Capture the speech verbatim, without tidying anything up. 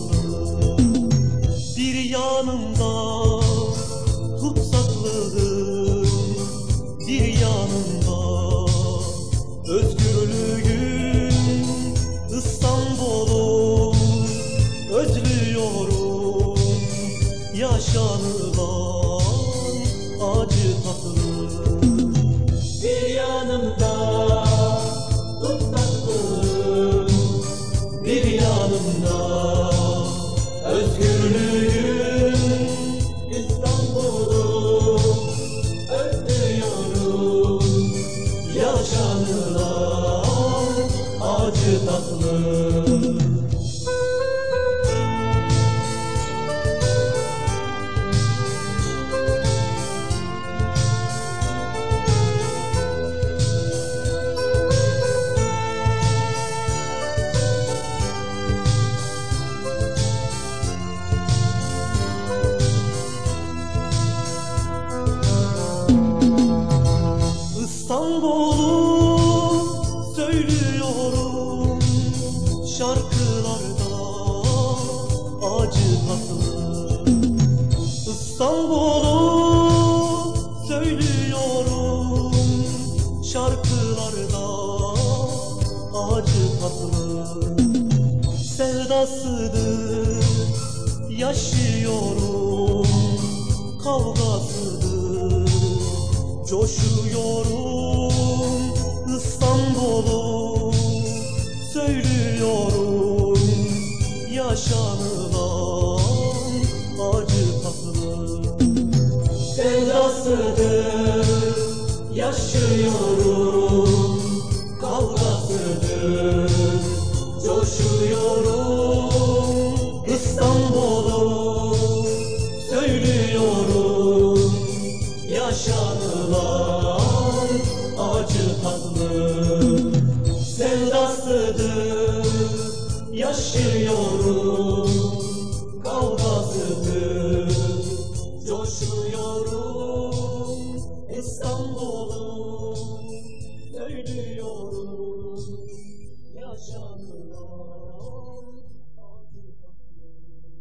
tatlı. Bir yanımda tutsaklığın, bir yanımda özgürlüğün. İstanbul'u özlüyorum, yaşanılan acı tatlı. Bir yanımda tutsaklığın, Bir yanımda özgürlüğün. İstanbul'u özlüyorum, Yaşanılan acı tatlı. İstanbul'u söylüyorum şarkılarda acı tatlı. İstanbul'u söylüyorum şarkılarda acı tatlı. Sevdasıdır yaşıyorum, kavgasıdır coşuyorum. İstanbul'u söylüyorum, yaşanılan acı tatlı. sevdasıdır yaşıyorum, Kavgasıdır coşuyorum. İstanbul'u söylüyorum, yaşanılan acı tatlı. Sevdasıdır yaşıyorum, kavgasıdır coşuyorum.